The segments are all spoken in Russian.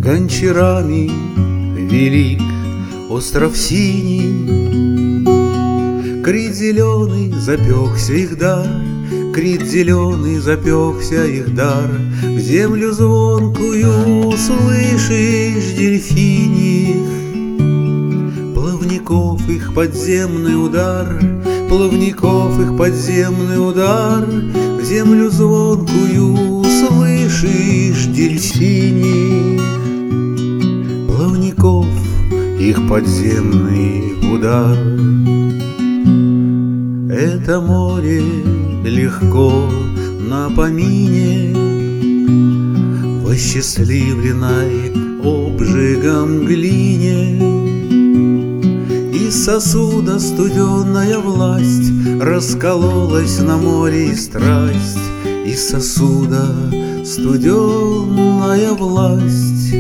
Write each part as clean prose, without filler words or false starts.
Гончарами велик остров синий, Крит зеленый запекся их дар, Крит зеленый запекся их дар. В землю звонкую слышишь дельфиних плавников их подземный удар, плавников их подземный удар. В землю звонкую слышишь дельфиних плавников их подземный удар. Это море легко на помине, восчастливленной обжигом глине. Из сосуда студеная власть раскололась на море и страсть. Из сосуда студеная власть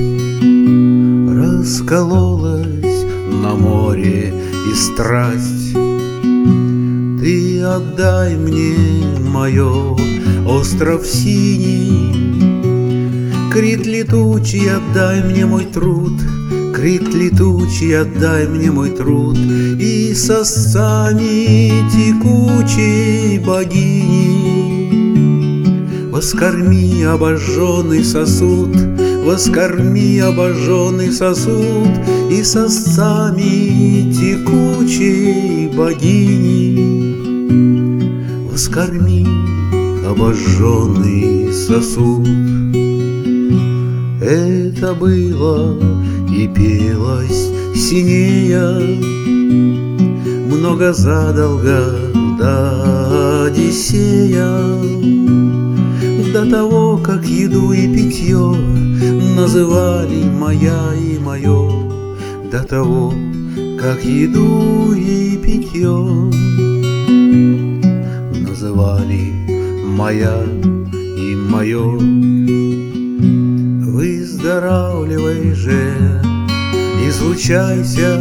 раскололась на море и страсть. Ты отдай мне мое остров синий, Крит летучий, отдай мне мой труд, Крит летучий, отдай мне мой труд. И сосцами текучей богини воскорми обожженный сосуд, воскорми обожженный сосуд. И сосцами текучей богини воскорми обожженный сосуд. Это было и пелось синея много задолго до Одиссея, до того, как еду и питье называли моя и мое, до того, как еду и питье называли моя и мое. Выздоравливай же, излучайся,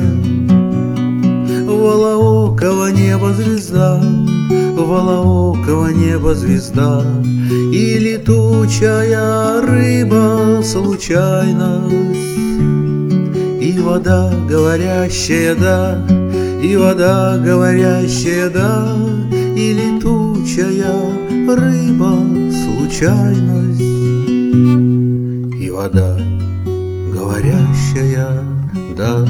волоокого неба звезда, волоокого неба звезда. И летучая рыба случайность, и вода говорящая да, и вода говорящая да. И летучая рыба случайность, и вода говорящая да.